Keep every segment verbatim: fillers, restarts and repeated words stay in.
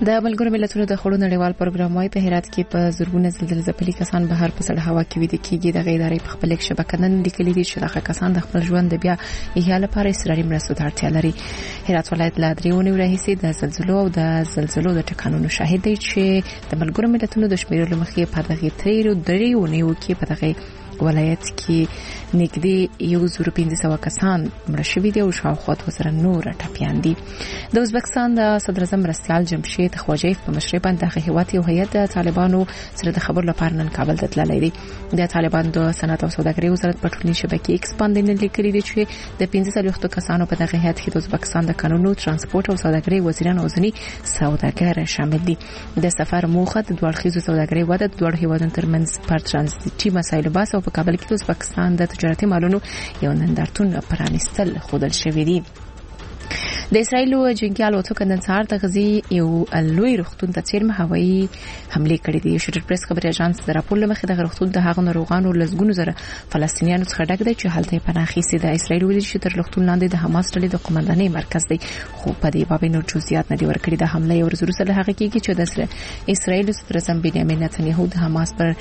د ملګرو ملتونو د خړو نړیوال پروګرام وايي په هرات کې په زرګونه زلزلې ځپلي کسان بهر په سړه هوا کې ویده کیږي. د غیداري په خپل شبکه نن لیکلي دي چې دغه کسان د خپل ژوند د بیا احیا لپاره اصراري مرستو ته اړتیا لري. هرات ولایت له درېونی راهیسې د زلزلو او د زلزلو د ټکانونو شاهد دی چې د ملګرو ملتونو د شمیرلو مخې په دغه تریرو درېونی کې په دغه ولایت کې نږدې یو زر پنځه سوه کسان مړه شوي دي او شاوخوا دوه زره نور ټپیان دي. د ازبکستان د صدر اعظم مرستیال جمشید خواجیف په مشرۍ باندې دغه هیواد یو هیئت د طالبانو سره د خبرو لپاره نن کابل ته تللی دی. د طالبانو د صنعت او سوداګرۍ وزارت په ټولنیزې شبکې ایکس باندې لیکلي دي چې د پنځه څلوېښتو کسانو په دغه هیئت کې د ازبکستان د قانونو، ترانسپورت او سوداګرۍ وزیران او ځینې سوداګر شامل دي. د سفر موخه د دوه اړخیزو سوداګرۍ وده، د دواړو هیوادونو ترمنځ پر ترانزیتي مسایلو بحث او په کابل کې د ازبکستان د تجارتي مالونو یو نندارتون پرانیستل ښودل شوی دی. د اسرایل جنگي الوتکو نن سهار د غزي یو لوی روغتون ته څیرمه هوایي حمله کړې دي. شوټر پریس خبري اژانس د راپور لمخې د روغتون د هغو ناروغانو لزګونو زره فلسطینیانو څخه ډک دی چې هلته پناه اخیستي. د اسرایل ویلي چې تر روغتون لاندې د حماس ډلې د قومندانۍ مرکز دی، خو په دې باب نور جزئیات نه دي ورکړي. د حمله یو ورځ وروسته له هغه کېږي چې د اسرایل صدر اعظم بنیامین نتنیاهو د حماس پر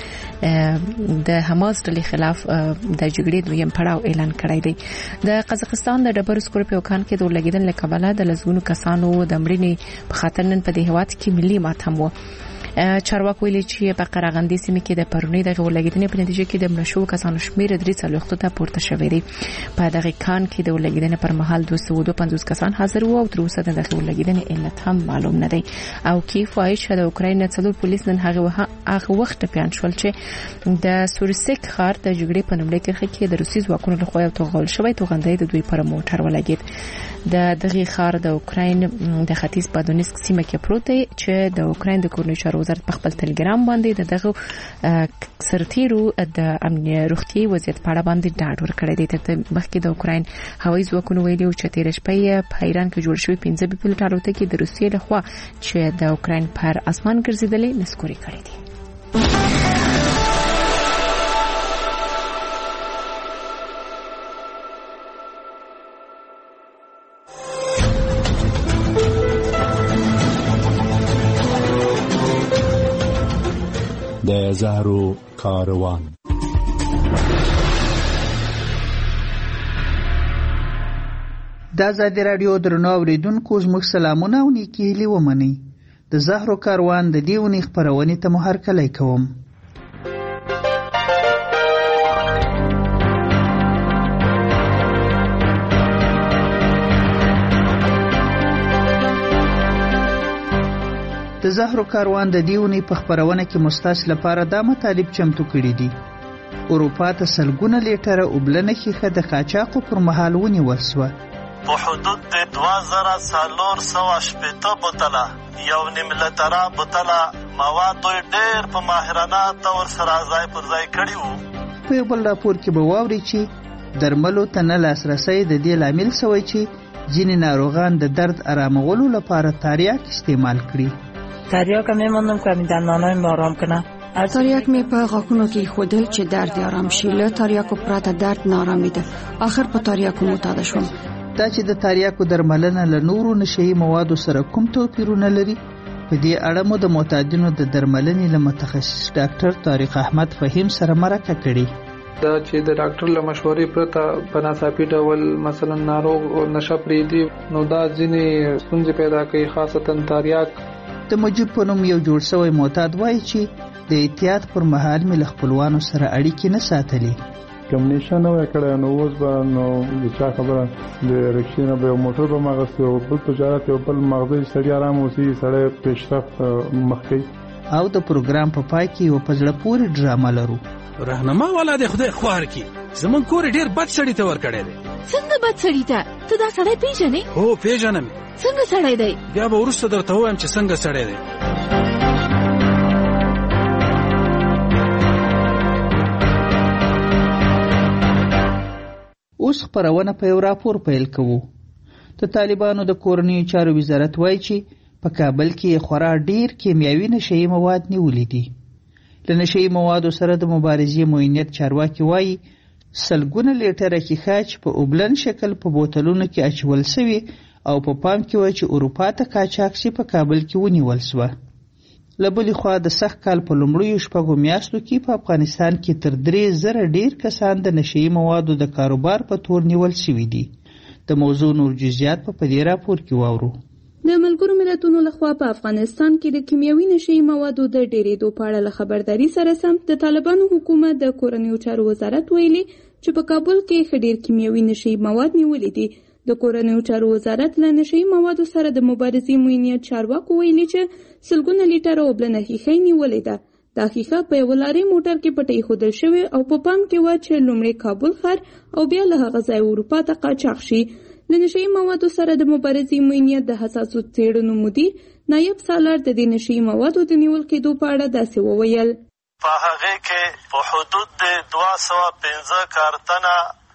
د حماس ډلې خلاف د جګړې دویم پړاو اعلان کړی دی. د قزاقستان د ډبرو سکرو کان کې د لګیدل لکبله د لزګونو کسانو د مړینې په خاطر نن په دې هیواد کې ملي ماتم و. چارواکو ویلي چې په قرغندې سیمه کې د پرونی د ولګیدنې په نتیجه کې د مړشو کسانو شمیر درې څلوېښتو ته پورته شوی دی. په دغه کان کې د ولګیدنې پر مهال دوه سوه دوه پنځوس کسان حاضر وو او تر اوسه د دغه ولګیدنې علت هم معلوم نه دی. او کیف وایي چې د اوکراین څلور پولیس نن هغه هغه وخت ټپیان شول چې د سورسک ښار د جګړې په لومړۍ کرښه کې د روسي ځواکونو لخوا یو توغول شوی توغندۍ د دوی پر موټر ولګید. د دغه ښار د اوکراین د ختیځ په دونیسک سیمه کې پروت دی چې د اوکراین د کورنۍ چارو وزارت په خپل ټلګرام باندې دغه سرتیرو د امنیت روغتي وضعیت په اړه باندې ډاډ ورکړی دی. تر مخکې د اوکراین هوایي ځواکونو ویلي چې تیر شپه په ایران کې جوړ شوی پنځه بي پي الوتکې د روسیې لخوا چې د اوکراین پر اسمان ګرځېدلې نسکوري کړې دي. د زهرو کاروان. د ازادي راډیو درنو اوریدونکو زموږ سلامونه او نیکی هیلې ومنئ. د زهرو کاروان د دې اونۍ خپرونې ته مو هرکلی کوم. د زهرو کاروان د دې اونۍ په خپرونه کې مستاسو لپاره دا مطالب چمتو کړي دي. اروپا ته سلګونه لیټره اوبلنه ښیښه د قاچاقو پر مهال ونیول شوه. په حدود د دوه زره څلور سوه شپېته بوتله یو نیم لتره بوتله مواد دوی ډېر په ماهرانه طور سره ځای پر ځای کړي وو. په یو بل راپور کې به واورئ چې درملو ته نه لاسرسی د دې لامل شوی چې ځینې ناروغان د درد آرامولو لپاره تریاک استعمال کړي. تریاک میموندم که می دندانایم آرام کنه. تریاک می په غاښونو کې خودل چې درد آرام شي. له تریاکو پرته درد نه آرامیده. آخر په تریاکو معتاد شوم. دا چې د تریاکو درملنه له نورو نشهیي موادو سره کوم توپیرونه لري، په دې اړه مو د معتادینو د درملنې له متخصص ډاکټر طارق احمد فهیم سره مرکه کړې. دا چې د ډاکټر له مشورې پرته په ناڅاپي ډول مثلا ناروغ نشه پرېږدي نو دا ځینې ستونزې پیدا کوي، خاصتا تریاک. د مجیب په نوم یو جوړ شوی معتاد وایي چې د احتیاط پر مهال مې له خپلوانو سره اړیکې نه ساتلې. کوم نشه نه وای کړی نو اوس به نو د چا خبره د رکشې نه به یو موټر به مې اخیستی او بل تجارت یو بل مغزی سړی ارام اوسي، سړی پیشرفت مخ کوي. او د پروګرام په پای کې یو په زړه پورې ډرامه لرو. رهنما والا د خدای خوار کی زمون کور ډیر بد سړی ته ور کړی دی. څنګه بد سړی ته؟ ته دا سړی پیژنې؟ هو پیژنم. څنګه سړی دی؟ بیا به ورسته درته وایم چې څنګه سړی دی. اوس خپرونه په یو راپور پیل کوو. د طالبانو د کورنیو چارو وزارت وایي چې په کابل کې خورا ډیر کیمیاوي نشهیي مواد نیولي دي. له نشهیي موادو سره د مبارزې معینیت چارواکي وایي سلګونه لیټره ښیښه چې په اوبلن شکل په بوتلونو کې اچول شوي او په پا پام کې و چې اروپا ته قاچاق شي په کابل کې ونیول شوه. له بلې خوا د سخت کال په لومړیو شپږو میاشتو کې په افغانستان کې تر درې زره ډیر کسان د نشهیي موادو د کاروبار په تور نیول شوي دي. د موضوع نور جزئیات په دې راپور کې واورو. د ملګرو ملتونو لخوا په افغانستان کې د کیمیاوي نشهیي موادو د ډېرېدو په اړه له خبرداري سره سم د طالبانو حکومت د کورنیو چارو وزارت ویلي چې په کابل کې ښه ډېر کیمیاوي نشهیي مواد نیولي دي. د کورنیو چارو وزارت له نشهیي موادو سره د مبارزې موینیت چارواکو ویلي چې سلګونه لیټره اوبلنه ښیښه یې نیولې ده. دا ښیښه په یوه لارې موټر کې پټه ایښودل شوې او په پام کې وه چې لومړی کابل ښار او بیا له هغه ځایه اروپا ته قاچاق شي. د نشهیي موادو سره د مبارزې موینیت د حساسو څېړنو مدیر نایب سالار د دې نشهیي موادو د نیول کېدو په اړه داسې وویل. په هغې کې په حدود د دوه سوه پنځه کارتنه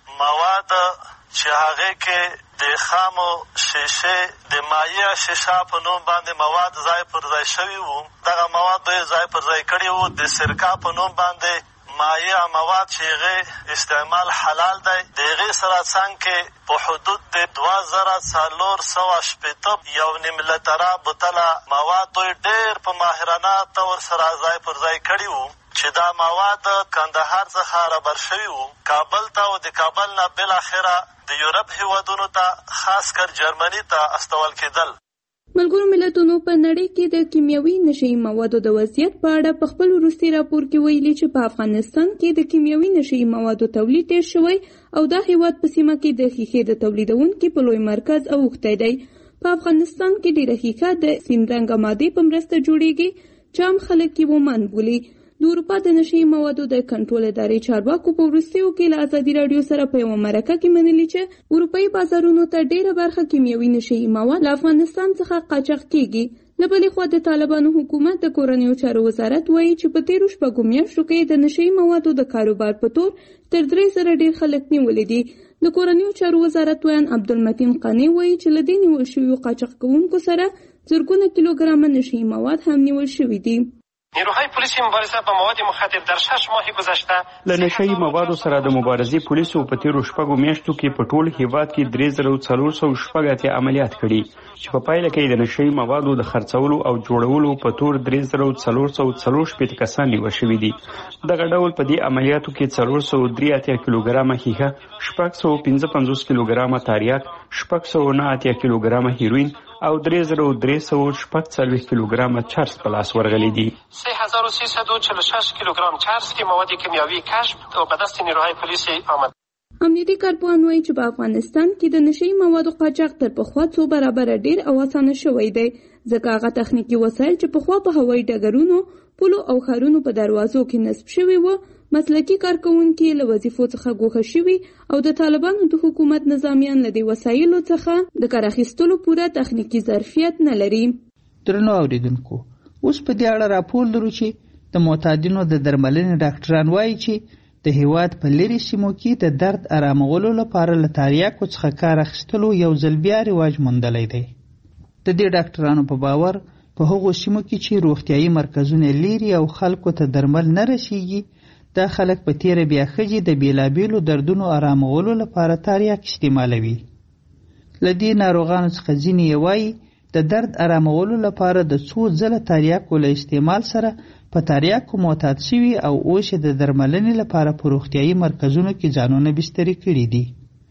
مواد چې هغې کې د خامو شیشې د مایع شیشه په نوم باندې مواد ځای پر ځای شوي وو. دغه مواد دوی ځای پر ځای کړي وو. د سرکا په نوم باندې مایع مواد چې هغې استعمال حلال دی، د هغې سره څنګ کې په حدود د دوه زره څلور سوه شپېته یو نیم لتره بوتله مواد دوی ډېر په ماهرانه طور سره ځای پر ځای کړي وو چې دا مواد کندهار څخه رابر شوي وو کابل ته او د کابل نه بالاخره د یورپ هیوادونو ته خاص کر جرمني ته استول کېدل. ملګرو ملتونو په نړۍ کې د کیمیاوي نشهیي موادو د وضعیت په اړه په خپل وروستي راپور کې ویلي چې په افغانستان کې د کیمیاوي نشهیي موادو تولید ډېر شوی او دا هیواد په سیمه کې د ښیښې د تولیدونکي په لوی مرکز اوښتی دی. په افغانستان کې ډېره ښیښه د سپین رنګه مادې په مرسته جوړیږي چې عام خلک یې ومن بولي. د اروپا د نشهیي موادو د کنټرول ادارې چارواکو په وروستیو کې له ازادي راډیو سره په یوه مرکه کې منلي چې اروپایي بازارونو ته ډېره برخه کیمیاوي نشهیي مواد له افغانستان څخه قاچاق کېږي. له بلې خوا د طالبانو حکومت د کورنیو چارو وزارت وایي چې په تېرو شپږو میاشتو کې د نشهیي موادو د کاروبار په تور تر درې زره ډېر خلک نیولي دي. د کورنیو چارو وزارت ویان عبدالمتین قانع وایي چې له دې نیول شویو قاچاق کوونکو سره زرګونه کیلوګرامه نشهیي مواد هم نیول شوي دي. نیروهای پلیسی مبارزه با مواد مخدر در شش ماه گذشته له نشهیي موادو سره د مبارزې پولیسو په تیرو شپږو میاشتو کې په ټول هیواد کې درې زره څلور سوه شپږ اتیا عملیات کړي چې په پایله کې د نشهیي موادو د خرڅولو او جوړولو په تور درې زره څلور سوه څلور شپېته کسان نیول شوي دي. دغه ډول په دې عملیاتو کې څلور سوه درې اتیا کیلوګرامه ښیښه، شپږ سوه پنځه پنځوس کیلوګرامه تریاک، شپږ سوه نه اتیا کیلوګرامه هیروین او درې زره درې سوه شپږ څلوېښت کیلوګرامه چرس په لاس ورغلي دي. سه هزار و سیصد و چهل و شش کیلوگرم چرس که مواد کیمیاوی کشف و به دست نیروهای پلیس آمد. امنیتي کارپوهان وایي چې په افغانستان کې د نشهیي موادو قاچاق تر پخوا څو برابره ډېر او اسانه شوی دی، ځکه هغه تخنیکي وسایل چې پخوا په هوایي ډګرونو، پولو او ښارونو په دروازو کې نصب شوي وو مسلکي کارکوونکي له وظیفو څخه ګوښه شوي او د طالبانو د حکومت نظامیان له دې وسایلو څخه د کار اخیستلو پوره تخنیکي ظرفیت نه لري. درنو اورېدونکو، اوس په دې اړه راپور لرو چې د معتادینو د درملنې ډاکټران وایي چې د هیواد په لرې سیمو کې د درد آرامولو لپاره له تریاکو څخه کار اخیستلو یو ځل بیا رواج موندلی دی. د دې ډاکټرانو په باور په هغو سیمو کې چې روغتیایي مرکزونه لیري او خلکو ته درمل نه رسیږي، دا خلک په تیره بیاخجې د بیلابیلو دردونو آرامولو لپاره تریاک استعمالوي. له دې ناروغانو څخه ځینې یې وایي د درد آرامولو لپاره د څو ځله تریاکو له استعمال سره په تریاکو معتاد شوي او اوس یې د درملنې لپاره په روغتیایي مرکزونو کې ځانونه بستري کړي دي.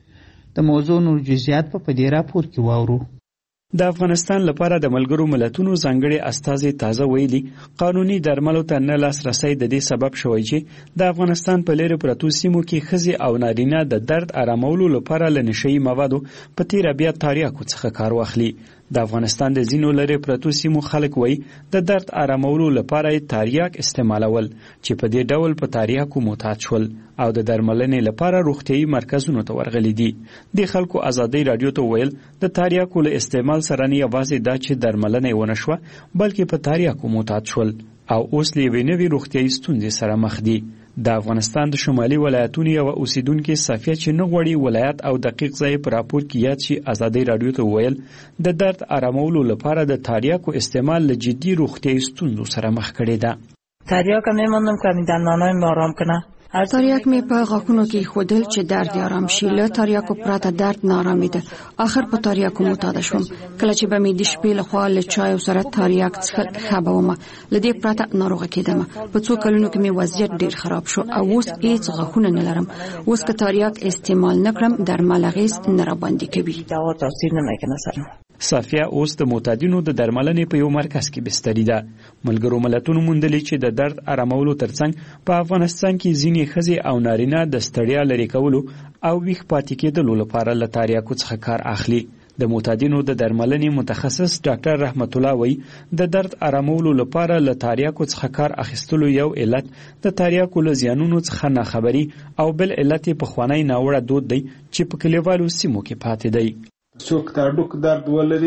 د موضوع نور جزئیات په دې راپور کې واورو. د افغانستان لپاره د ملګرو ملتونو ځانګړي استازي تازه ویلي قانوني درملو ته نه لاسرسی د دې سبب شوی چې د افغانستان په لرې پرتو سیمو کې ښځې او نارینه د درد آرامولو لپاره له نشهیي موادو په تیره بیا تریاکو څخه کار واخلي. د افغانستان د ځینو لرې پرتو سیمو خلک وایي د درد آرامولو لپاره یې تریاک استعمالول چې په دې ډول په تریاکو معتاد شول او د درملنې لپاره روغتیایي مرکزونو ته ورغلي دي. د خلکو ازادۍ راډیو ته ویل د تریاکو له استعمال سره نه یوازې دا چې درملنه یې ونه شوه بلکې په تریاکو معتاد شول او اوس له یوې نوې روغتیایي ستونزې سره مخ دي. د افغانستان د شمالي ولایتونو یوه اوسیدونکې صفیه چې نه غواړي ولایت او دقیق ځای په راپور کې یاد شي ازادۍ راډیو ته وویل د درد آرامولو لپاره د تریاکو استعمال له جدي روغتیایي ستونزو سره مخ کړې ده. تریاک میماندم که می دندانایم آرام کنه. تریاک مې په غاښونو کې خودل چې درد آرام شي. له تریاکو پرته درد نارامي ده. اخر په تریاکو معتاد شوم. کله چې به مې د شپې لخوا له چای سره تریاک څښل خبوم، لدې پرته ناروغه کېدم. په څو کلونو کې مې وضعیت ډیر خراب شو او اوس هیڅ غاښونه نه لرم. اوس که تریاک استعمال نکړم درمل اغیز نه را باندې کوي. دوا تاثیر نمیکنه سرم. صافیه اوس د معتادینو د درملنې په یو مرکز کې بستري ده. ملګرو ملتونو موندلي چې د درد آرامولو ترڅنګ په افغانستان کې ځینې ښځې او نارینه د ستړیا لرې کولو او ویښ پاتې کېدلو لپاره له تریاکو څخه کار اخلي. د معتادینو د درملنې متخصص ډاکټر رحمت الله وایي د درد آرامولو لپاره له تریاکو څخه کار اخیستلو یو علت د تریاکو له زیانونو څخه ناخبري او بل علت یې پخوانی ناوړه دود دی چې په کلیوالو سیمو کې پاتې دی. څوک د هډوکو درد ولري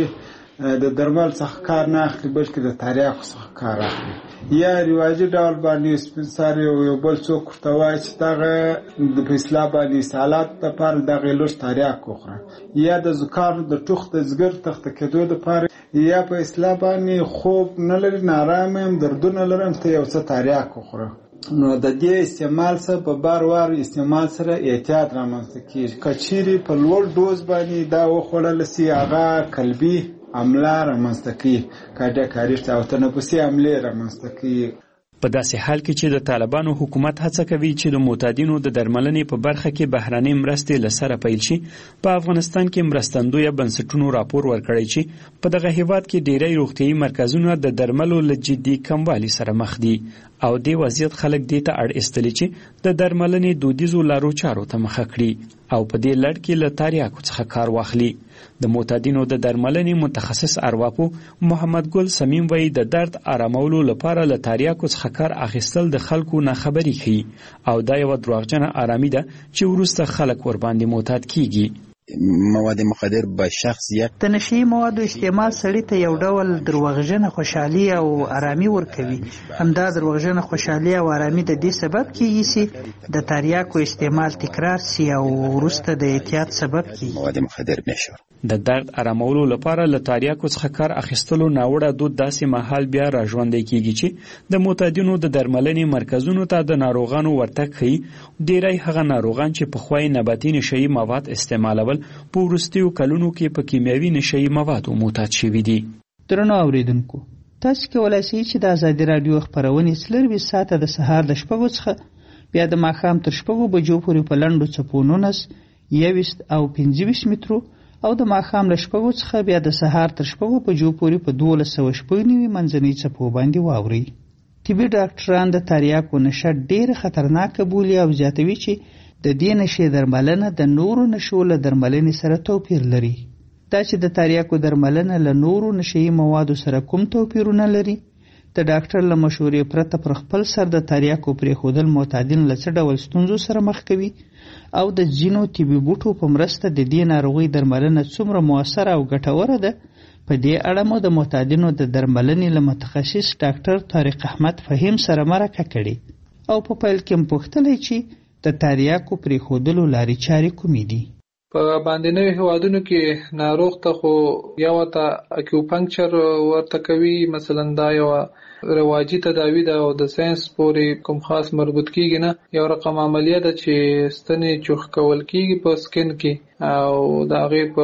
د درمل څخه کار نه اخلي بلکې د تریاکو څخه کار اخلي، یا رواجي ډول باندې سپین سر یو بل څوک ورته وایي چې دغه د په اصطلاح باندې اسهالات دپاره دغه لږ تریاک وخوره، یا د زکام د ټوخ د ځګر تخته کېدو دپاره، یا په اصطلاح باندې خوب نه لري نارامه یم دردونه لرم ته یو څه تریاک وخوره. نو د دې استعمال سره په بار وار استعمال سره احتیاط رامنځته کېږي. که چیرې په لوړ ډوز باندې دا وخوړل سي هغه قلبي عمله رامنځته کوي، کارډیاک او تنفسي عملې رامنځته کوي. په داسې حال کې چې د طالبانو حکومت هڅه کوي چې د معتادینو د درملنې په برخه کې بهرنۍ مرستې له سره پیل شي، په افغانستان کې مرستندویه بنسټونو راپور ورکړی چې په دغه هیواد کې ډیری روغتیایي مرکزونه د درملو له جدي کموالي سره مخ دي او دې وضعیت خلک دې ته اړ ایستلي چې د درملنې دودیزو لارو چارو ته مخه کړي او په دې لړ کې له تریاکو څخه کار واخلي. د معتادینو د درملنې متخصص ارواپو محمد ګل سمیم وایي د درد آرامولو لپاره له تریاکو څخه کار اخیستل د خلکو ناخبري ښیي او دا یوه دروغجنه آرامي ده چې وروسته خلک ورباندې معتاد کیږي. مواد مخدر به شخصیت د نشي موادو استعمال سړی ته یو ډول دروغجنه خوشحالي او آرامي ورکوي. همدا دروغجنه خوشحالي او آرامي د دې سبب کیږي چې د تریاکو استعمال تکرار سي او وروسته د احتیاط سبب کیږي. مواد مخدر نشه د درد آرامولو لپاره له تریاکو څخه کار اخیستلو ناوړه دود داسې مهال بیا راژوندی کیږي چې د معتادینو د درملنې مرکزونو ته د ناروغانو ورتګ ښیي. ډیری هغه ناروغان چې پخوای نباتي نشهیي مواد استعمالول په وروستیو کلونو کې په کیمیاوي نشهیي موادو معتاد شوي دي. درنو اوریدونکو، تاسو کولی شئ چې د ازادي راډیو خپرونې څلرویشت ساعته د سهار د شپږو څخه بیا د ماښام تر شپږو بجو پورې په لنډو څپو نولس، یوویشت او پنځه ویشت مترو او د ماښام له شپږو څخه بیا د سهار تر شپږو بجو پورې په دولس سوه شپږ نوي منځنۍ څپو باندې واورئ. طبي ډاکټران د تریاکو نشه ډېره خطرناکه بولي او زیاتوي چې د دې نشې درملنه د نورو نشو له درملنې سره توپیر لري. دا چې د تریاکو درملنه له نورو نشهیي موادو سره کوم توپیرونه لري، د ډاکټر له مشورې پرته پر خپل سر د تریاکو پرېښودل معتادین له څه ډول ستونزو سره مخ کوي او د ځینو طبي بوټو په مرسته د دې ناروغۍ درملنه څومره مؤثره او ګټوره ده، په دې اړه مو د معتادینو د درملنې له متخصص ډاکټر طارق احمد فهیم سره مرکه کړې او په پیل کې م پوښتلی چې د تریاکو پرېښودلو لارې چارې کومې دي. په باندنیو هیوادونو کې ناروغ ته خو یا ورته اکیوپنکچر ورته کوي، مثلا دا یوه رواجي تداوی ده او د ساینس پورې کوم خاص مربوط کیږي نه. یو رقم عملیه ده چې ستنې چوخ کول کیږي په سکن کې او د هغې په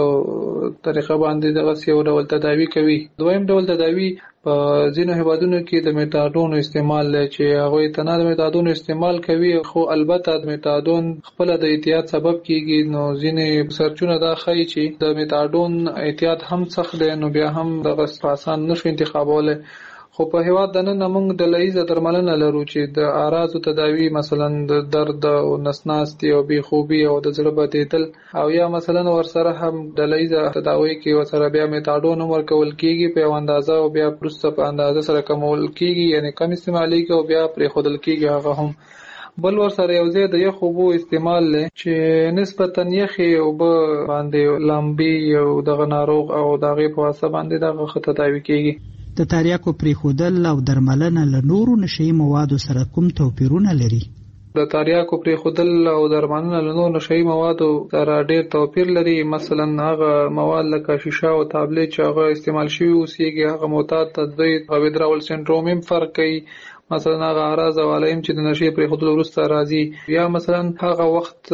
طریقه باندې دغسې یو ډول تداوی کوي. دویم ډول تداوی په ځینو هیوادونو کې د میتادون استعمال دی چې هغوی ته نه د میتادون استعمال کوي، خو البته د میتادون خپله د احتیاط سبب کیږي. نو ځینې سرچونه دا ښایي چې د میتادون احتیاط هم سخت دی، نو بیا هم دغه آسان نشو انتخابولی. خو په هیواد دننه موږ ډله ییزه درملنه لرو چې د اعراضو تداوی، مثلا د درد او نسناستي او بېخوبي او د زړه بدېدل، او یا مثلا ورسره هم ډله ییزه تداوی کې ورسره بیا میتاډون هم ورکول کېږي په یو اندازه او بیا وروسته په اندازه سره کمول کېږي، یعنې کم استعمالیږي او بیا پرېښودل کېږي هغه هم. بل ورسره یو ځای د یخ اوبو استعمال دی چې نسبتا یخې اوبه باندې لامبي او دغه ناروغ او د هغې په واسطه باندې دغه ښه تداوي کېږي. د تریاکو پرېښودل او درملنه له نورو نشهیي موادو سره کوم توپیرونه لري؟ د تریاکو پرېښودل او درملنه له نورو نشهیي موادو سره ډېر توپیر لري. مثلا هغه مواد لکه شیشه او تابلیت چې هغه استعمال شوي اوسېږي، هغه معتاد ته دوی د ویدراول سنډروم هم فرق کوي. مثلا هغه اعراض او علائم چې د نشي پرې خودل وروسته راځي یا مثلا هغه وخت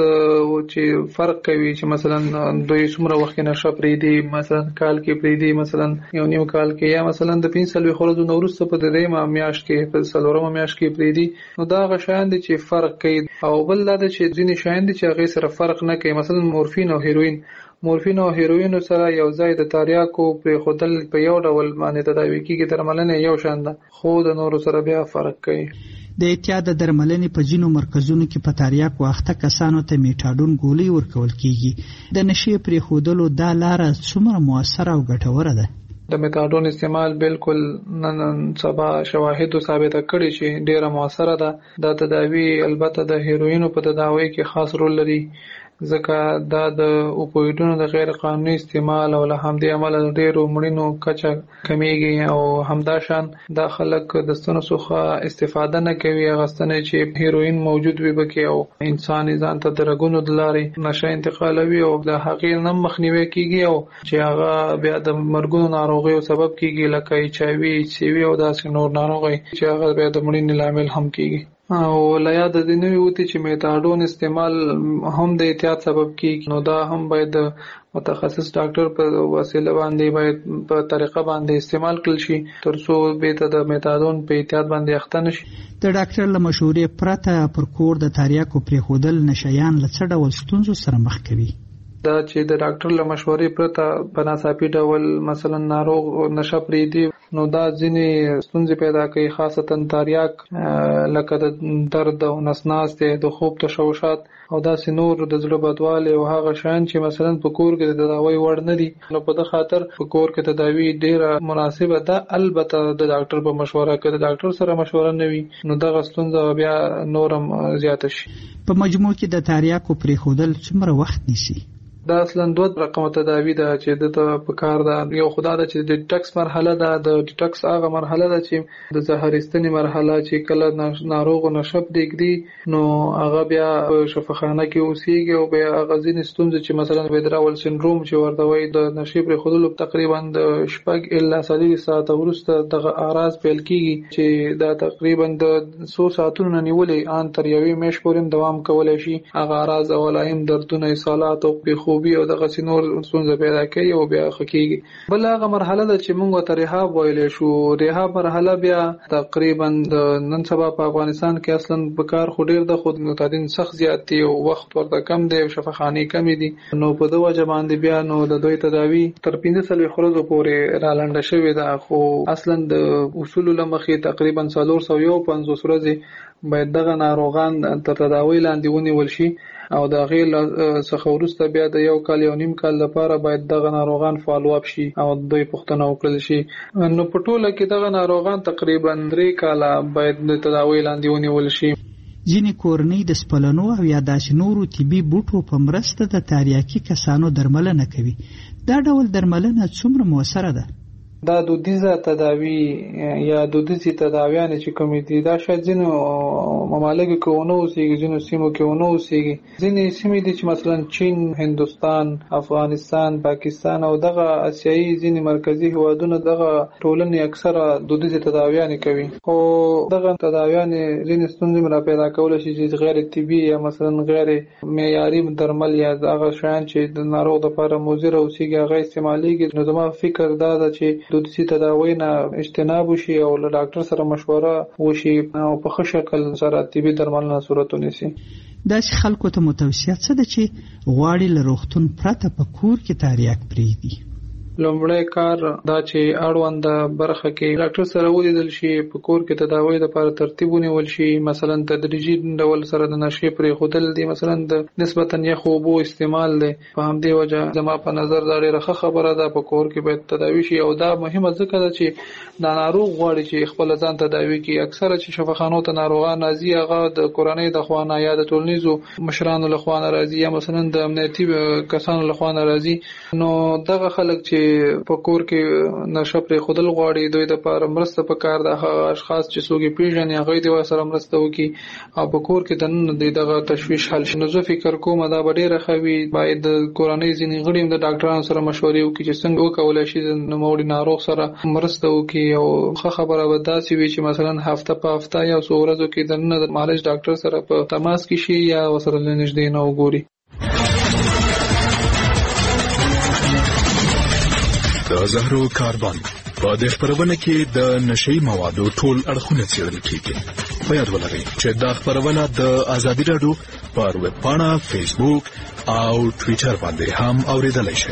چې فرق کوي چې مثلا دوی څومره وخت نشه پرې دي مثلا کال کې پرې دي مثلا یو نیو کال کې یا مثلا د پنځه خورزو نورسته په دریمه میاشت کې په څلورمه میاشت کې پرې دي نو دا غ شایان دي چې فرق کوي او بل دا چې ځینې شایان دي چې هغه سره فرق نه کوي مثلا مورفین او هیروین مورفین او هیروین سره یو ځای د تریاکو پر خودل په یو ډول باندې تداوی کیږي درملنه یو شان ده خو د نورو سره بیا فرق کوي د اعتیاد درملنې په ځینو مرکزونو کې په تریاکو اخته کسانو ته میټاډون ګولۍ ورکول کیږي د نشي پر خودلو دا لار څومره موثره او ګټوره ده د میټاډون استعمال بالکل نن سبا شواهد ثابته کړي چې ډیره موثره ده د تداوی البته د هیروین په تداوی کې خاص رول لري ځکه دا د اوپویډونو د غیر قانوني استعمال او له همدې عمله ډیرو مړینو کچه کمیږي او همداشان د خلک د ستونو څخه استفاده نه کوي غستنه چې هیروین موجود وي بکې او انسان ځان ته درګونو د لارې نشه انتقالوي او د هغې نه مخنیوي کیږي او چې هغه بیا د مرګونو ناروغیو سبب کیږي لکه ایچ آی وي سی وي او داسې نور ناروغي چې هغه بیا د مړینې لامل هم کیږي او لیا د دې نوې وتی چې میټاډون استعمال هم د احتیاط سبب کیږي نو دا هم باید متخصص ډاکټر په وسیله باندې باید په طریقه باندې استعمال کړل شي ترڅو به د میټاډون په احتیاط باندې اخته نشي د ډاکټر له مشورې پرته پر کور د تریاکو پرې خودل نشيان له څه ډول ستونزو سره مخ کوي دا چې د ډاکټر له مشورې پرته په ناڅاپي ډول مثلا ناروغ نشه پرې دی نو دا ځینې ستونزې پیدا کوي خاصتا تریاک لکه د درد او نسناستې د خوب تشوشات او داسې نور د زړه بدوالی او هغه شیان چې مثلا په کور کې د تداوی وړ نه دي نو په دې خاطر په کور کې تداوی ډیره مناسبه ده البته د ډاکټر په مشوره کې د ډاکټر سره مشوره نه وي نو دغه ستونزه بیا نورم زیات شي په مجموع کې د تریاکو پرې خودل څومره وخت نیسي دا اصلا دوه رقم تداوی ده چې د په کار ده یو خدا ده چې د ډیټکس مرحله ده د ډیټکس هغه مرحله ده چې د زهرستنی مرحله چې کله ناروغ نشب دیګدي نو هغه بیا شفاخانه کې اوسېږي او بیا هغه ځینې ستونزې چې مثلا ویدراول سندروم چې ورته وایي د نشي پر خودلو تقریبا د شپږ الا څلور ساعت وروسته د اعراض پیل کیږي چې دا تقریبا د څو ساعتونو نیولې ان تر یوې میاشتې پورې دوام کولای شي هغه اعراض او علائم دردونه اصالات او په بیا دغه سينور څنګه پیدا کوي او بیا خکېږي بل هغه مرحله ده چې موږ ته ریهاب ویلې شو ریهاب مرحله بیا تقریبا د نن سبا په افغانستان کې اصلا په کار خو ډیر د خود متعدد سخت زیات دي او وخت ورته کم دی او شفاخاني کم دي نو په دوه جبان بیا نو د دوی تداوی تر پنځه سلوي خروج پورې را لاندې شوی دا خو اصلا د اصول لمخې تقریبا څلور سوه پنځوس ورځې باید دغه ناروغان تر تداوی لاندې ونیول شي او د غیل څخه ورسته بیا د یو کال یو نیم کال لپاره باید دغه ناروغان فالو اپ شي او دوی پوښتنه وکړل شي نو په ټوله کې دغه ناروغان تقریبا درې کاله باید د تداوی لاندې ونیول شي ځینې کورنۍ د سپلنو او یا داسې نورو طبي بوټو په مرسته د تریاکي کسانو درملنه کوي دا ډول درملنه څومره موثره ده دا دودیزه تداوی یا دودیزي تداویان چې کوم دي دا شاید ځینو ممالک کې ونه اوسېږي ځینو سیمو کې ونه اوسېږي ځینې سیمې دي چې مثلا چین هندستان افغانستان پاکستان او دغه اسیایي ځینې مرکزی هیوادونه دغه ټولنې اکثره دودیزي تداویان کوي او دغه تداویان ځینې ستونزې را پیدا کول شي چې غیر طبي یا مثلا غیر معیاري درمل یا دغه شیان چې د ناروغ لپاره مضر اوسېږي هغه استعمالېږي نو زما فکر دا ده چې دودیزي تداوی نه اجتناب وشي او له ډاکټر سره مشوره وشي او په ښه شکل سره طبي درملنه صورت ونیسي داسې خلکو ته متوصیه څه ده چې غواړي له روغتون پرته په کور کې تریاک پرېږدي لومړی کار دا چې اړوند برخه کې ډاکټر سره ولیدل شي په کور کې تداوی لپاره ترتیب ونیول شي مثلا تدریجي ډول سره د نشي پرې خودل دي مثلا د نسبتا یخ اوبو استعمال دي په همدې وجه زما په نظر دا ډېره خبره ده په کور کې باید تداوی شي او دا مهمه ځکه ده چې دا ناروغ غواړي چې خپل ځان تداوی کړي اکثره چې شفاخانو ته ناروغان راځي هغه د کورنۍ د خوانه یا د ټولنیزو مشرانو له خوانه راځي یا مثلا د امنیتي کسانو له خوانه راځي نو دغه خلک چې چې په کور کې نشه پرې خودل غواړي دوی د لپاره مرسته پکار ده. هغه اشخاص چې څوک پیژني هغه دی سره مرسته وکړي او په کور کې د دغه تشویش حل شي. نو زه فکر کوم دا به ډېره ښه وي. باید د کورنۍ ځینې غړي هم د ډاکټرانو سره مشورې وکړي چې څنګه وکولی شي د نوموړي ناروغ سره مرسته وکړي. او ښه خبره به داسې وي چې مثلا هفته په هفته یا څو ورځو کې دننه د معالج ډاکټر سره په تماس کې شي یا ورسره له نږدې نه وګوري. د زهرو کاربن په دې خبرونه کې د نشي موادو ټول اړخونه څېړل کیږي. په یاد ولرئ چې دا خبرونه د ازادي رادیو پر ویب پاڼه، فیسبوک او ټوئیټر باندې هم اوریدلای شئ.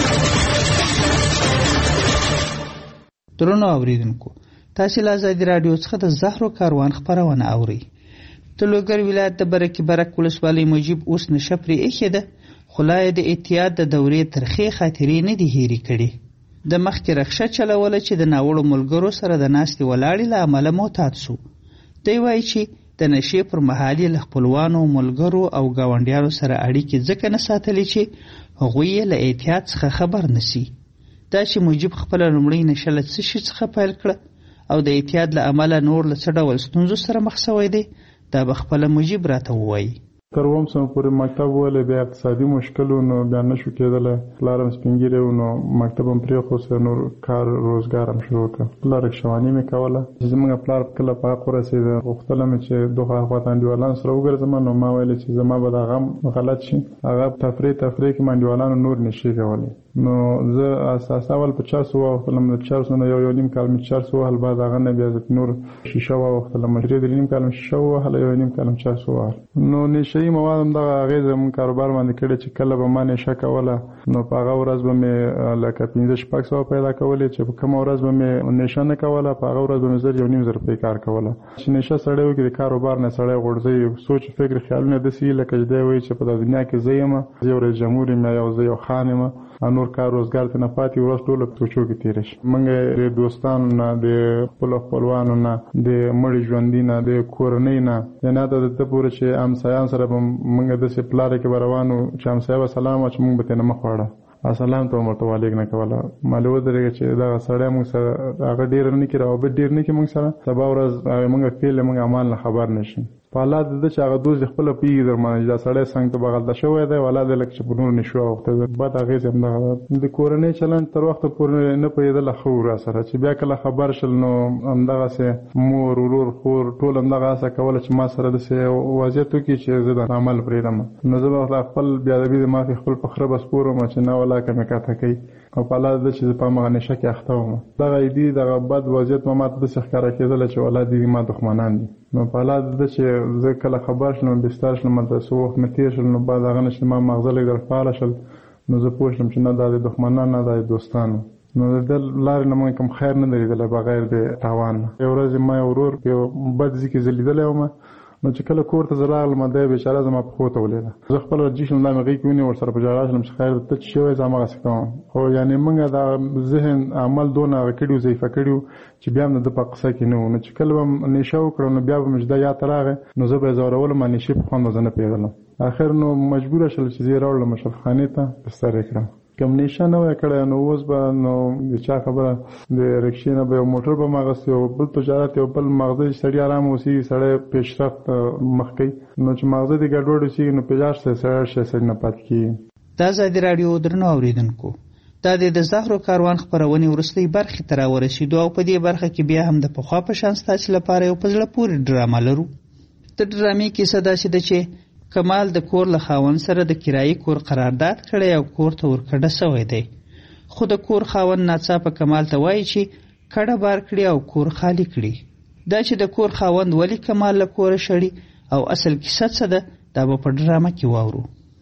درنو اوریدونکو، تاسو له ازادي رادیو څخه د زهرو کاروان خبرونه اورئ. د لوګر ولایت د برکې برک ولسوالۍ مجيب اوس نشه پرې ایښې ده، خو لا یې د اعتیاد د دورې ترخې خاطرې نه دي هېرې کړې. د مخکې رخصه چلوله چې د ناوړو ملګرو سره د ناستې ولاړې له امله معتاد سو. دی وایي چې د نشې پر مهال یې له خپلوانو، ملګرو او ګاونډیانو سره اړیکې ځکه نه ساتلې چې هغوی یې له اعتیاد څخه خبر نسی. دا چې مجيب خپله لومړۍ نشه له څه شي څخه پیل کړه او د اعتیاد له امله نور له څه ډول ستونزو سره مخ سوی دی، دا به خپله مجيب راته ووایي. تر اووم سم پورې مکتب ولې بیا اقتصادي مشکلونو بیا نشو کېدلی. پلارم سپینګیری و نو مکتب هم پرېښود، نور کار روزګار هم شروع کړه. پلار رکشواني مې کوله. چې زموږ پلار کله په حق ورسېده غوښتله مې چې دغه خواته انډیوالانو سره وګرځم، نو ما ویلې چې زما به دا غم غلط شي. هغه تفریح تفریح کې انډیوالانو نور نشي کولی. نو زه اساس اول په چارسو واوښتلم. د چارسو نه یو یو نیم کال مې چارسو وهل، بعد هغه نه بیا نور شیشه واوښتلم. درې درې نیم کال مې شیشه ووهله، یو نیم کال مې چارسو وهل. نو نشهیي مواد هم دغه اغېزه مونږ کاروبار باندې کړې چې کله به ما نشه کوله نو په هغه ورځ به مې لکه پنځه شپږ سوه پیدا کولې، چې په کومه ورځ به مې نشه نه کوله په هغه ورځ به مې زر یو نیم زر روپۍ کار کوله. چې نشه سړی وکړي د کاروبار نه سړی غورځوي، سوچ فکر خیالونه داسې وي لکه چې دی وایي چې په دنیا کې زه یم، زه یو رئیس جمهور یم یا یو زه یو خان یم، نور کار روزګار ته نه پاتې، ورځ ټوله په توچو کې تېره شي. موږ د دوستانو نه، د خپلو خپلوانو نه، د مړي ژوندي نه، د کورنۍ نه، یعنې حتی د ده پورې چې همسایان سره به موږ داسې په لاره کې به روان وو چې همسایه به سلام وه چې موږ به ترې نه مخ واړه، سلام ته ورته والیک نه کوله. مالې ودرېږه چې دغه سړی موږ سره هغه ډېر نه کړي، روابط ډېر نه کړي موږ سره، سبا ورځ موږ فعل موږ عمل نه خبر نه شي. په حالات د ده چې هغه دوست خپله پوهېږي در باندې چې دا سړی څنګ ته بغلته شوی دی، ولا دی لکه چې په نور نشو اوښتی دی. بد اغېز هم دغه د کورنۍ چلند تر وخته پورې نه پوهېدله ښه و را سره، چې بیا کله خبر شل نو همدغسې مور، ورور، خور ټول همدغه هڅه کوله چې ما سره داسې وضعیت وکړي چې زه د عمل پرېږدم. نو زه به خپل بېادبي د مافې خپل په خره به سپورم چې نه ولاکه مې کاته کوي، او په حالات ده چې زه په همغه نشه کې اخته وم. دغه ایدي دغه بد وضعیت به ما ته داسې ښکاره کېدله چې والله دي ما دښمنان دي. نو په حالات ده چې زه کله خبر شلم، بستر شلم، هلته څه وخت مې تېر شل، نو بعد هغه نه چې ما مغزه لږ درفعاله شل، نو زه پوه شلم چې نه دا د دښمنان نه، دا د دوستانو. نو د ده لارې نه موږ کوم خیر نه دی لیدلی بغیر د تاوان نه. یو ورځ ما یو ورور په یو بد ځای کې زه لیدلی وم، نو چې کله کور ته زه راغلم دی بېچاره زما پښو ته ولیده. زه خپله جي شلم، دا مې غېږ کې ونیو، ورسره په ژړا شلم چې خیر ته چې شوی زه همغسې کوم. خو یعنې موږ دا ذهن عمل دونه هغه کړي وو، ضعیفه کړي وو چې بیا هم د ده په قصه کې نه وو. نو چې کله به نشه وکړم نو بیا به مې چې دا یاد ته راغی نو زه به یې ځورولم، نشې په خوند به زه نه پوهېدلم. اخر نو مجبوره شول چې زه یې راوړلم اشرفخانې ته بستر یې کړم. کوم نشه نه وی کړی نو اوس به نو د چا خبره د رکشې نه به یو موټر به م اخیستی، یو بل تجارت، یو بل مغزه چې سړي ارام اوسېږي، سړی پیشرفت مخ کوي. نو چې مغزه دې ګډوډ اوسېږي نو پیجار سړی سړی شی سړي نه پاتې کېږي. دا ازادي راډیو درنو اورېدونکو، دا د د زهرو کاروان خپرونې وروستۍ برخې ته راورسېدو، او په دې برخه کې بیا هم د پخوا په شان ستاسې لپاره یو په زړه پورې ډرامه لرو. د ډرامې کیسه داسې ده چې کمال د کور له خاوند سره د کرایي کور قرارداد کړی او کور ته ورکډه سوی دی، خو د کور خاوند ناڅاپه کمال ته وایي چې کډه بار کړي او کور خالی کړي. دا چې د کور خاوند ولې کمال له کوره شړي او اصل کیسه څه ده، دا به په ډرامه کې واورو.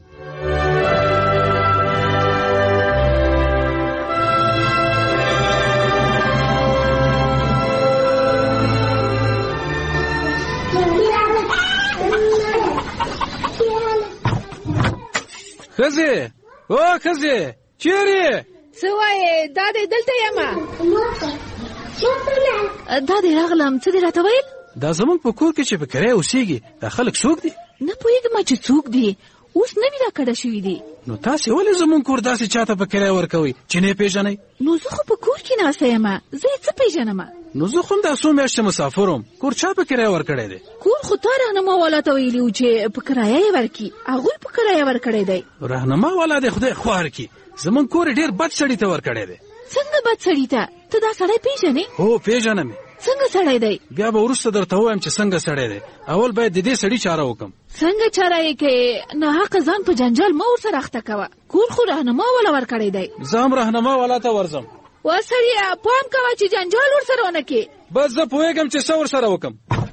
خزه او خزه چیرې څه وایې؟ دا دې دلته یم، دا دې راغلم. څه دې راته ویل؟ دا زمونږ په کور کې چې په کرایه اوسېږي دا خلک څوک دي؟ نه پوهېږم چې څوک دي، اوس نوی را کډه شوي دي. نو تاسې ولې زمونږ کور داسې چاته په کرایه ورکوئ چې نه یې پیژنئ؟ نو زه خو په کور کې ناسته یم، زه یې څه پیژنم؟ نو زه خو هم دا څو میاشتې مسافر وم، کور چا په کرایه ورکړی دی؟ کور خو تا رهنما والا ته ویلي و چې په کرایه یې ورکړي، هغوی په کرایه ورکړی دی. رهنما والا دی خدای خوار کړي، زمونږ کور ډېر بد سړي ته ورکړی دی. څنګه بد سړي ته؟ ته دا سړی پیژنې؟ هو پیژنم. څنګه سړی دی؟ بیا به وروسته درته ووایم چې څنګه سړی دی. اول باید د دې سړي چاره وکړم. څنګه چاره یې کوې؟ ناحقه ځان په جنجال مه ورسره اخته کوه. کور خو رهنما والا ورکړی دی. زه هم رهنما والا ته ورځم. وا سړیه پام کوه چې جنجال ورسره ونه کړې. بس زه پوهېږم چې څه ورسره وکړم.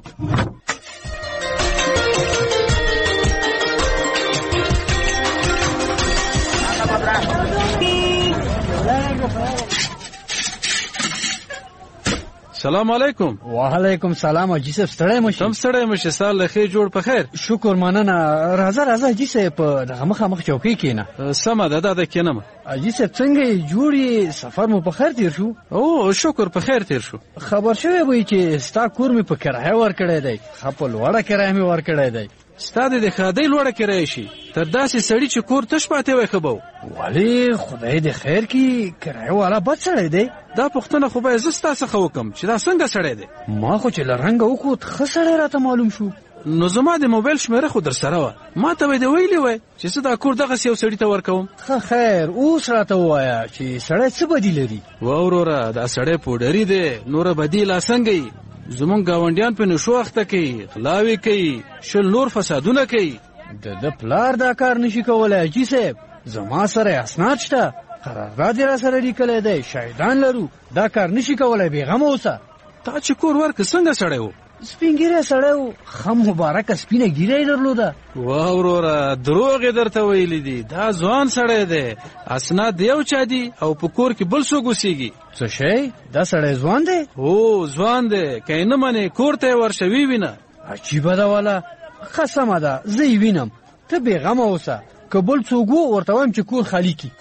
سلام علیکم. وعلیکم سلام. حاجي صاحب ستړی مشي؟ تم ستړی مشي، سال له ښې جوړ په خیر. شکر مننه. راځه راځه حاجي صاحب په دغه مخامخ چوکۍ کښېنه. سمه ده، دا ده کښېنم. حاجي صاحب څنګه یې جوړ یې؟ سفر مو په خیر تېر شو؟ او شکر په خیر تېر شو. خبر شوی وی چې ستا کور مې په کرایه ورکړی دی، ښه په لوړه کرایه مې ورکړی دی. ستا د ښادۍ لوړه کرایه شي تر داسې سړي چې کور تش پاتې وای ښه به و. ولې خدای دې خیر کړي، کرایه والا بد سړی دی. دا پوښتنه خو باید زه ستا څخه وکړم چې دا څنګه سړی دی. ما خو چې له رنګه وکوت ښه سړی راته معلوم شو. نو زما د موبایل شمېره خو در سره وه، ما ته به یې د ویلي وای چې زه دا کور دغسې یو سړي ته ورکوم. ښه خیر اوس راته ووایه چې سړی څه بدي لري؟ وا وروره دا سړی پوډري دی، نوره بدي لا څنګه یي. زمونږ ګاونډیان په نشو اخته کوي، غلاوې کوي، شل نور فسادونه کوي. د ده پلار دا کار نشي کولی حاجي صاحب. زما سره اسناد شته، قرارداد یې را سره لیکلی دی، شاهدان لرو. دا کار نشي کولی، بېغمه اوسه. تا چې کور ورکړه څنګه سړی و؟ سپین ږیری سړی و، ښه مبارکه سپینه ږیره یې درلوده. وا وروره دروغ یې درته ویلي دي، دا ځوان سړی دی، اسناد د یو چا دي او په کور کې بل څوک اوسېږي. څه شی؟ دا سړی ځوان دی؟ هو ځوان دی، که یې نه منې کور ته یې ورشه ووینه. عجیبه ده والا. ښه سمه ده زه یې وینم، ته بېغمه اوسه. که بل څوک و ورته وایم چې کور خالي کړي.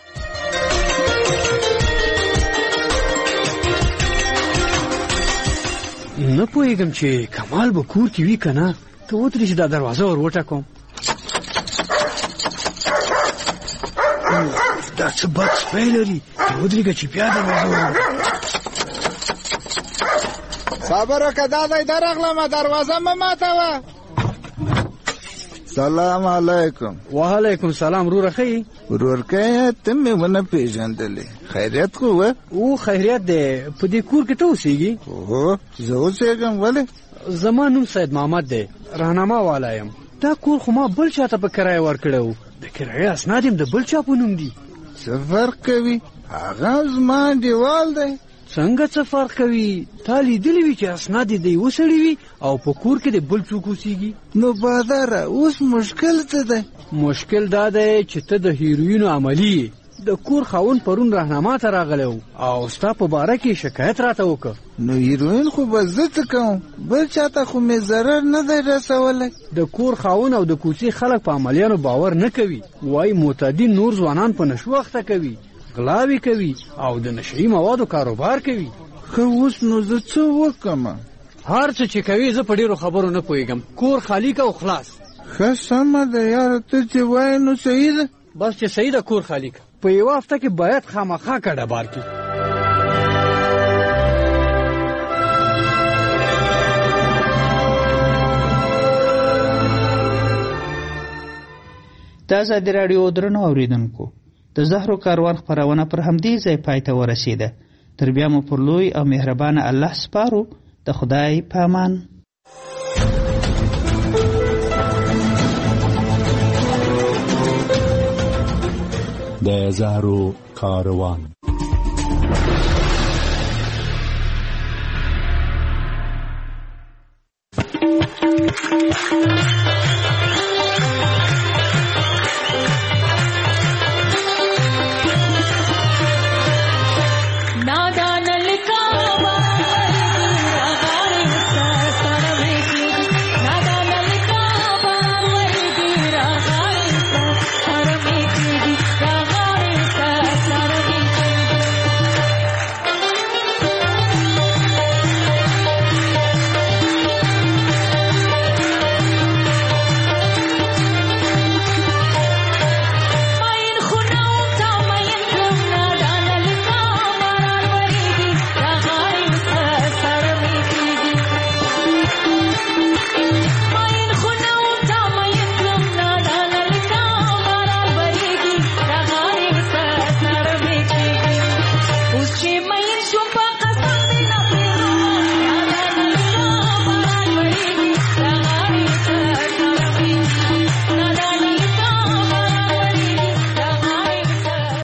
نه پوهېږم چې کمال به کور کې وي که نه. ته ودرې چې دا دروازه ور وټکوم. دا څه بد سپی لري. ته ودرېږه چې بیا دروازه ور صبر وکړه، دا دی درغلمه، دروازه مه ماتوه. سلام علیکم. وعلیکم سلام. وروره ښه یې؟ ورورکه ته مې ونه پېژندلې، خیریت خو وه؟ او خیریت دی. په دې کور کې ته اوسېږي؟ هو زه اوسېږم. ولې؟ زما نوم سید محمد دی، رهنما والا یم. دا کور خو ما بل چا ته په کرایه ورکړی و، د کرایې اسناد یم د بل چا په نوم دي. څه فرق کوي؟ هغه زما انډیوال دی. څنګه څه فرق کوي؟ تا لیدلی وي چې اسناد یې د یوه سړي وي او په کور کې د بل څوک اوسېږي. نو باداره اوس مشکل څه دی؟ مشکل دا دی چې ته د هیروینو عملي یې. د کور خاوند پرون رهنما ته راغلی و او ستا په باره کې شکایت راته وکړه. نو هیروین خو به زه څه کوم؟ بل چاته خو مې ضرر نه دی رسولی. د کور خاوند او د کوڅې خلک په عملیانو باور نه کوي، وایي معتدین نور ځوانان په نشو اخته کوي، غلاوې کوي او د نشهیي موادو کاروبار کوي. ښه اوس نو زه څه وکړم؟ هر څه چې کوي زه په ډېرو خبرو نه پوهېږم. کور خالي که او خلاص. ښه سمه ده یاره، ته چې وایې نو صحیح ده. بس چې صحیح ده کور خالي که. په یوه هفته کې باید خامخا کډه بار کړي. د ازادي راډیو درنو اورېدونکو، د زهرو کاروان خپرونه پر همدې ځای پای ته ورسېده. تر بیا مو پر لوی او مهربانه الله سپارو. د خدای په امان. د زهرو کاروان.